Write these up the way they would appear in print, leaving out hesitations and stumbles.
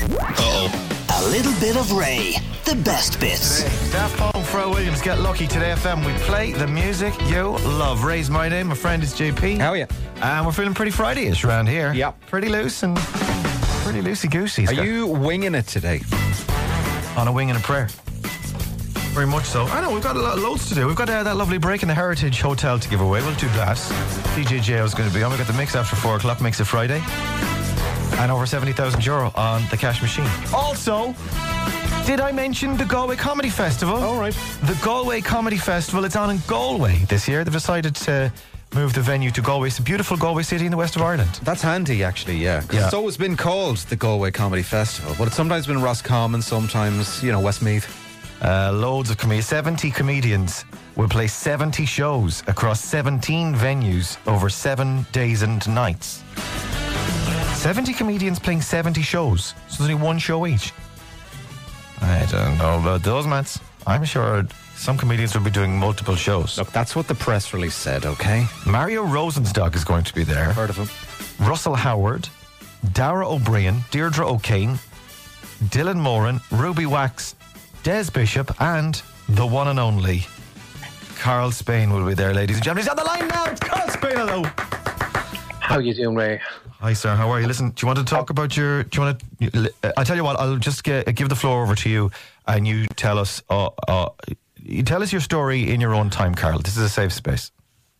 A little bit of Ray. The best bits. Daft Punk, Pharrell Williams, Get Lucky. Today FM, we play the music you love. Ray's my name, my friend is JP. How are you? And we're feeling pretty Friday-ish around here. Yep. Pretty loose and pretty loosey-goosey. Are you winging it today? On a wing and a prayer. Very much so. I know, we've got loads to do. We've got that lovely break in the Heritage Hotel to give away. We'll do that. DJ J is going to be on. We've got the mix after 4 o'clock, Mix of Friday. And over €70,000 on the cash machine. Also, did I mention the Galway Comedy Festival? All right. The Galway Comedy Festival, it's on in Galway this year. They've decided to move the venue to Galway. It's a beautiful Galway city in the west of Ireland. That's handy, actually, yeah. 'Cause it's always been called the Galway Comedy Festival, but it's sometimes been Roscommon, sometimes, Westmeath. Loads of comedians. 70 comedians will play 70 shows across 17 venues over 7 days and nights. 70 comedians playing 70 shows. So there's only one show each. I don't know about those, Mats. I'm sure some comedians will be doing multiple shows. Look, that's what the press release said, okay? Mario Rosenstock is going to be there. Heard of him. Russell Howard, Dara O'Brien, Deirdre O'Kane, Dylan Moran, Ruby Wax, Des Bishop, and the one and only Carl Spain will be there, ladies and gentlemen. He's on the line now. It's Carl Spain. Hello. How you doing, Ray? Hi, sir. How are you? Listen, do you want to talk about your... I'll tell you what, I'll just give the floor over to you and you tell us... you tell us your story in your own time, Carl. This is a safe space.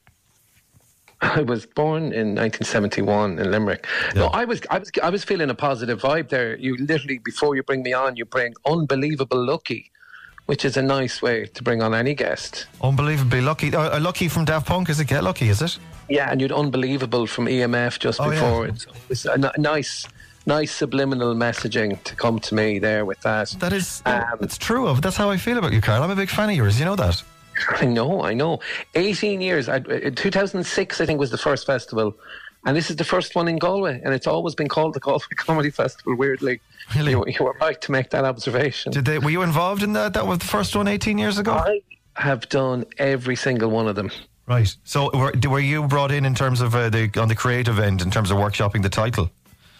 I was born in 1971 in Limerick. Yeah. No, I was feeling a positive vibe there. You literally, before you bring me on, you bring Unbelievable Lucky, which is a nice way to bring on any guest. Unbelievably Lucky. Lucky from Daft Punk, is it? Get Lucky, is it? Yeah, and you'd Unbelievable from EMF just before it. So it's a nice subliminal messaging to come to me there with that. That is, it's true. That's how I feel about you, Carl. I'm a big fan of yours. You know that? I know. 18 years. In 2006, I think, was the first festival. And this is the first one in Galway. And it's always been called the Galway Comedy Festival, weirdly. Really? You were right to make that observation. Were you involved in that? That was the first one 18 years ago? I have done every single one of them. Right. So were you brought in terms of on the creative end, in terms of workshopping the title?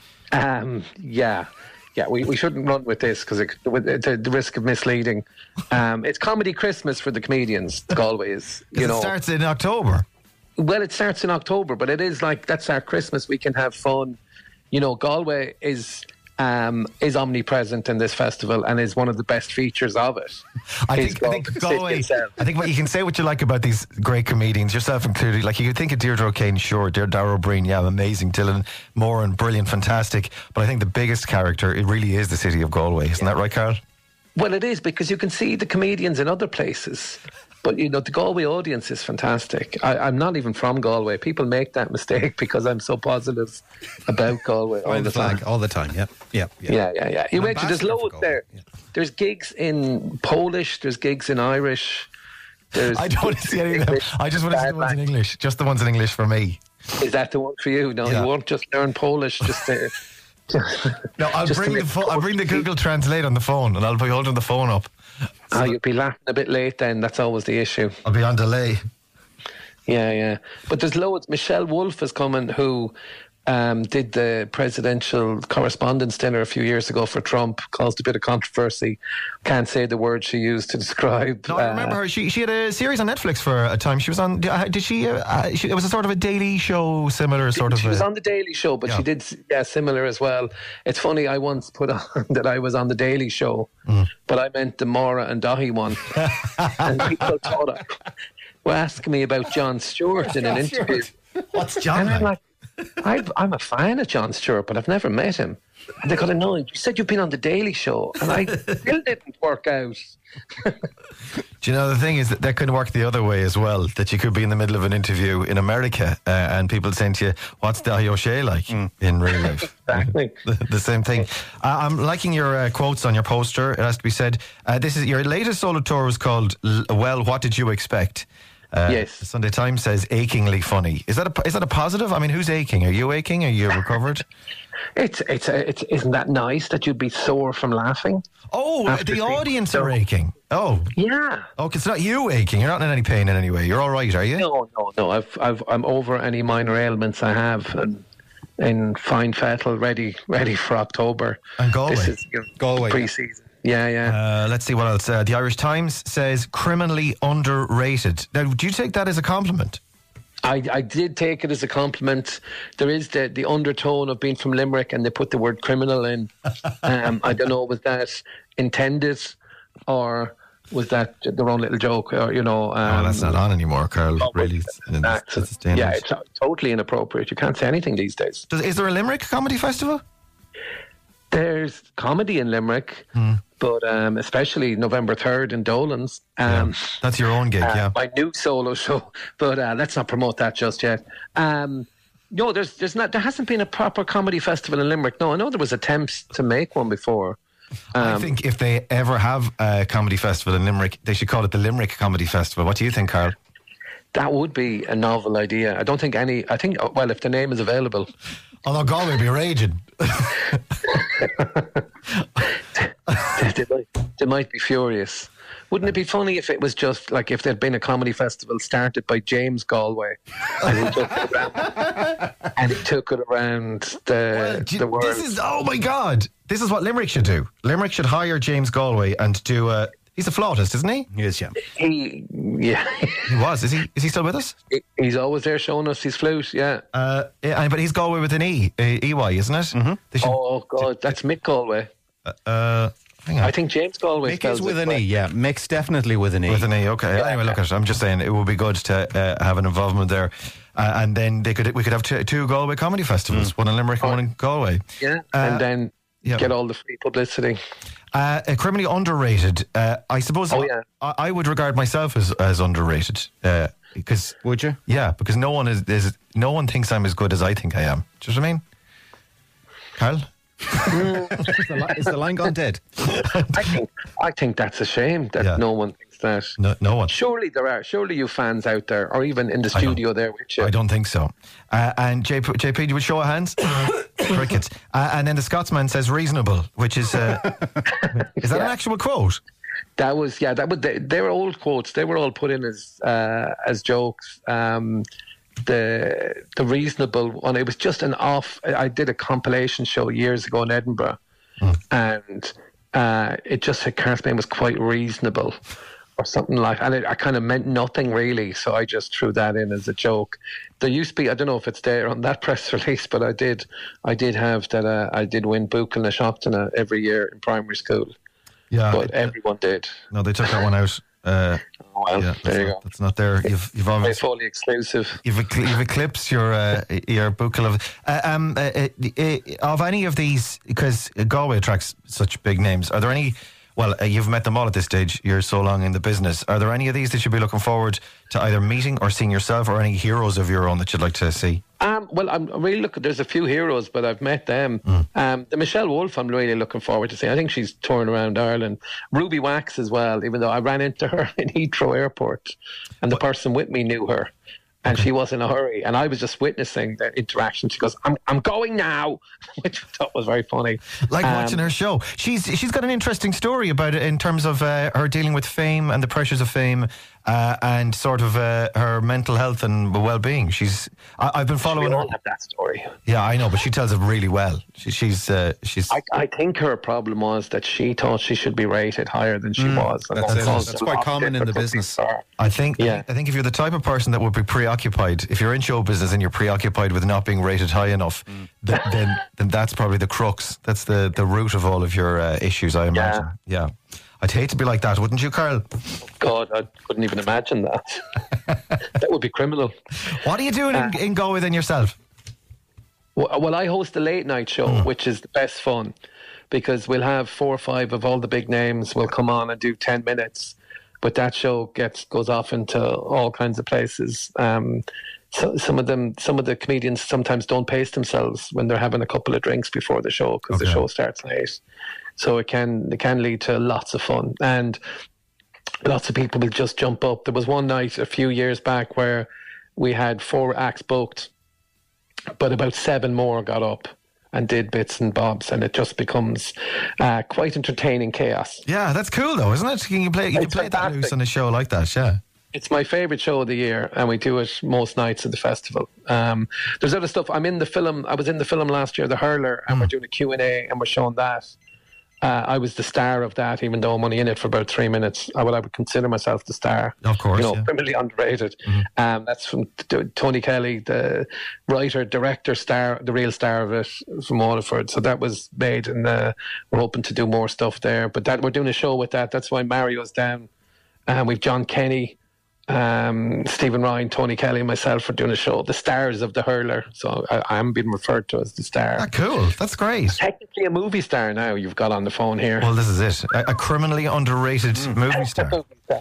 Yeah, we shouldn't run with this because the risk of misleading. It's Comedy Christmas for the comedians. Galway is, It starts in October. Well, it starts in October, but it is like that's our Christmas. We can have fun. Galway is omnipresent in this festival and is one of the best features of it. I think Galway. I think what you can say what you like about these great comedians, yourself included. Like you could think of Deirdre O'Kane, sure, Dara O'Brien, yeah, amazing. Dylan Moran, brilliant, fantastic. But I think the biggest character, it really is the city of Galway. Isn't that right, Carl? Well, it is, because you can see the comedians in other places. But, the Galway audience is fantastic. I'm not even from Galway. People make that mistake because I'm so positive about Galway all the time. All the time, yeah. You mentioned there's loads there. Yeah. There's gigs in Polish, there's gigs in Irish. I don't want to see any of them. I just want to see the ones in English. Just the ones in English for me. Is that the one for you? No, you won't just learn Polish. No, I'll bring the Google Translate on the phone and I'll be holding the phone up. So you'll be laughing a bit late then. That's always the issue. I'll be on delay. Yeah. But there's loads. Michelle Wolf is coming, who did the presidential correspondence dinner a few years ago for Trump, caused a bit of controversy. Can't say the word she used to describe. No, I remember her. She had a series on Netflix for a time. She was on. Did she? It was a sort of a daily show, similar sort of. She was on the Daily Show, but she did similar as well. It's funny. I once put on that I was on the Daily Show, but I meant the Maura and Dahi one, and people thought were asking me about Jon Stewart in an interview. What's John? And I'm like, I'm a fan of Jon Stewart, but I've never met him. And they got annoyed. You said you've been on the Daily Show, and I still didn't work out. Do you know, the thing is that could work the other way as well, that you could be in the middle of an interview in America and people saying to you, what's Dahi O'Shea like in real life? Exactly. the same thing. I'm liking your quotes on your poster. It has to be said. This is your latest solo tour was called Well, What Did You Expect? Yes. The Sunday Times says achingly funny. Is that a positive? I mean, who's aching? Are you aching? Are you recovered? It's isn't that nice that you'd be sore from laughing? Oh, the audience are aching. Oh, yeah. Okay, it's not you aching. You're not in any pain in any way. You're all right, are you? No. I'm over any minor ailments I have, and in fine fettle, ready for October. And Galway. This is Galway, pre-season. Yeah. Let's see what else. The Irish Times says criminally underrated. Now, do you take that as a compliment? I did take it as a compliment. There is the undertone of being from Limerick, and they put the word criminal in. I don't know, was that intended, or was that their own little joke? Or that's not on anymore, Carl. Really, it's totally inappropriate. You can't say anything these days. Is there a Limerick comedy festival? There's comedy in Limerick, but especially November 3rd in Dolan's. That's your own gig, yeah. My new solo show, but let's not promote that just yet. No, there hasn't been a proper comedy festival in Limerick. No, I know there was attempts to make one before. I think if they ever have a comedy festival in Limerick, they should call it the Limerick Comedy Festival. What do you think, Carl? That would be a novel idea. I don't think well, if the name is available. Although Galway would be raging. They might be furious. Wouldn't it be funny if it was just like if there'd been a comedy festival started by James Galway and he took it around the world? Oh my God! This is what Limerick should do. Limerick should hire James Galway and do a. He's a flautist, isn't he? He is, yeah. He was. Is he still with us? He's always there showing us his flute, yeah. But he's Galway with an EY, isn't it? Mm-hmm. Oh, God, that's Mick Galway. Hang on. I think James Galway Mick is with an E, yeah. Mick's definitely with an E. With an E, okay. Yeah. Anyway, look, I'm just saying it would be good to have an involvement there. And then we could have two Galway comedy festivals, one in Limerick and one in Galway. Yeah, and then get all the free publicity. Criminally underrated. I suppose I would regard myself as underrated. Because would you? Yeah, because no one thinks I'm as good as I think I am. Do you know what I mean? Carl? Is the line gone dead? I think that's a shame that no one thinks that. No one. Surely there are. Surely you fans out there, or even in the studio there with you. I don't think so. And JP, would show of hands? Crickets. And then the Scotsman says reasonable, which is that an actual quote? They were old quotes. They were all put in as jokes. The reasonable one, it was just I did a compilation show years ago in Edinburgh, and it just said Carl's name was quite reasonable or something like, and I kind of meant nothing really, so I just threw that in as a joke. There used to be, I don't know if it's there on that press release, but I did have that I did win Buchel na Seachtaine every year in primary school. Yeah, but everyone did. No, they took that one out. There you go. That's not there. You've obviously fully exclusive. You've eclipsed your Buchel of any of these, because Galway attracts such big names. Are there any? Well, you've met them all at this stage. You're so long in the business. Are there any of these that you'd be looking forward to either meeting or seeing yourself, or any heroes of your own that you'd like to see? Well, I'm really looking. There's a few heroes, but I've met them. The Michelle Wolf, I'm really looking forward to seeing. I think she's touring around Ireland. Ruby Wax as well, even though I ran into her in Heathrow Airport, and the person with me knew her. And she was in a hurry, and I was just witnessing the interaction. She goes, I'm going now, which I thought was very funny. Like watching her show. She's got an interesting story about it in terms of her dealing with fame and the pressures of fame, and sort of her mental health and well-being. I've been following her. We all have that story. Yeah, I know, but she tells it really well. She's. I think her problem was that she thought she should be rated higher than she was. That's quite common in the business. I think if you're the type of person that would be preoccupied, if you're in show business and you're preoccupied with not being rated high enough, then that's probably the crux. That's the root of all of your issues, I imagine. Yeah. I'd hate to be like that, wouldn't you, Carl? God, I couldn't even imagine that. That would be criminal. What are you doing in Galway then yourself? Well, I host a late night show, which is the best fun, because we'll have 4 or 5 of all the big names will come on and do 10 minutes. But that show goes off into all kinds of places. So some of the comedians sometimes don't pace themselves when they're having a couple of drinks before the show, because the show starts late. So it can lead to lots of fun, and lots of people will just jump up. There was one night a few years back where we had 4 acts booked, but about 7 more got up and did bits and bobs, and it just becomes quite entertaining chaos. Yeah, that's cool though, isn't it? You can play that loose on a show like that, yeah. It's my favourite show of the year, and we do it most nights of the festival. There's other stuff. I'm in the film. I was in the film last year, The Hurler, and we're doing a Q&A, and we're showing that. I was the star of that, even though I'm only in it for about 3 minutes. I would consider myself the star. Of course, criminally underrated. That's from Tony Kelly, the writer, director, star, the real star of it, from Waterford. So that was made, and we're hoping to do more stuff there. But that we're doing a show with that. That's why Mario's down. We've John Kenny, Stephen Ryan, Tony Kelly, and myself are doing a show, the stars of The Hurler. So I am being referred to as the star. Cool, that's great. Technically a movie star now. You've got on the phone here. Well, this is it. A criminally underrated movie star.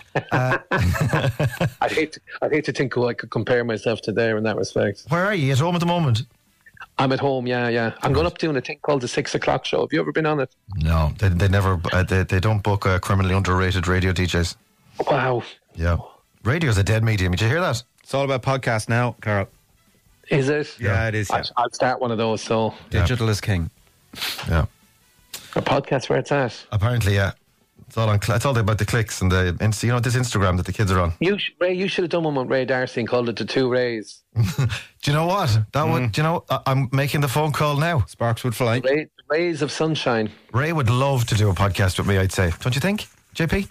I'd hate to think who I could compare myself to there in that respect. Where are you? At home at the moment? I'm at home. Yeah. I'm going up doing a thing called the 6 o'clock show. Have you ever been on it? No, they never. They don't book criminally underrated radio DJs. Wow. Yeah. Radio's a dead medium. Did you hear that? It's all about podcasts now, Carl. Is it? Yeah, it is. Yeah. I'll start one of those. So digital is king. Yeah. A podcast where it's at. Apparently, yeah. It's all about the clicks and the this Instagram that the kids are on. Ray, you should have done one with Ray Darcy and called it the 2 Rays. Do you know what? I'm making the phone call now. Sparks would fly. Rays of sunshine. Ray would love to do a podcast with me, I'd say. Don't you think, JP?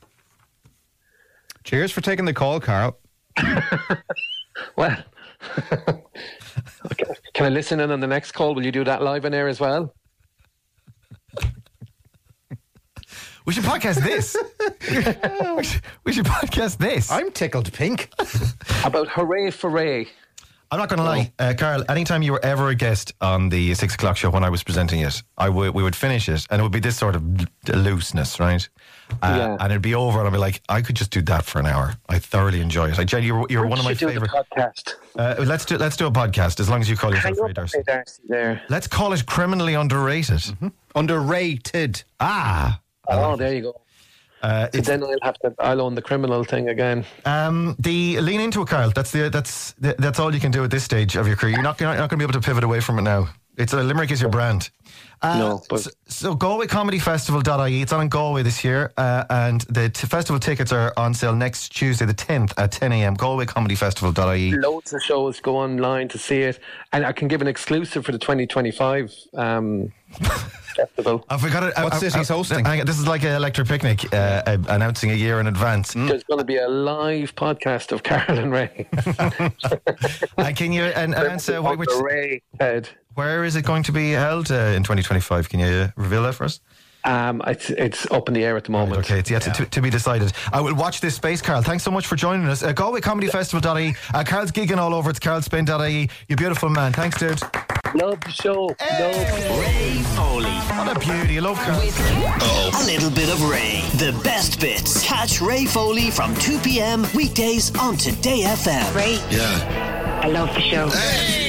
Cheers for taking the call, Carl. Well, can I listen in on the next call? Will you do that live on air as well? We should podcast this. we should podcast this. I'm tickled pink. About Hooray for Ray. I'm not going to lie, Carl, anytime you were ever a guest on the 6 o'clock show when I was presenting it, we would finish it and it would be this sort of looseness, right? And it'd be over and I'd be like, I could just do that for an hour. I thoroughly enjoy it. You're one of my favourite. Podcast. Let's do a podcast as long as you call yourself Ray Darcy. There. Let's call it criminally underrated. Mm-hmm. Underrated. Oh, there you go. Then I'll own the criminal thing again. Lean into it, Carl. That's all you can do at this stage of your career. You're not going to be able to pivot away from it now. Limerick is your brand. So GalwayComedyFestival.ie. It's on in Galway this year, and the festival tickets are on sale next Tuesday, the 10th at 10 a.m. GalwayComedyFestival.ie. Loads of shows. Go online to see it, and I can give an exclusive for the 2025 festival. I forgot it. What city's hosting? This is like an Electric Picnic, announcing a year in advance. There's going to be a live podcast of Carl and Ray. Can you answer which Ray head? Where is it going to be held in 2025? Can you reveal that for us? It's up in the air at the moment. Okay, it's yet to be decided. I will watch this space, Carl. Thanks so much for joining us. GalwayComedyFestival.ie. Carl's gigging all over. It's carlspain.ie. You beautiful man. Thanks, dude. Love the show. Ray Foley. What a beauty. I love Carl. A little bit of Ray. The best bits. Catch Ray Foley from 2 p.m. weekdays on Today FM. Ray. Yeah. I love the show. Hey!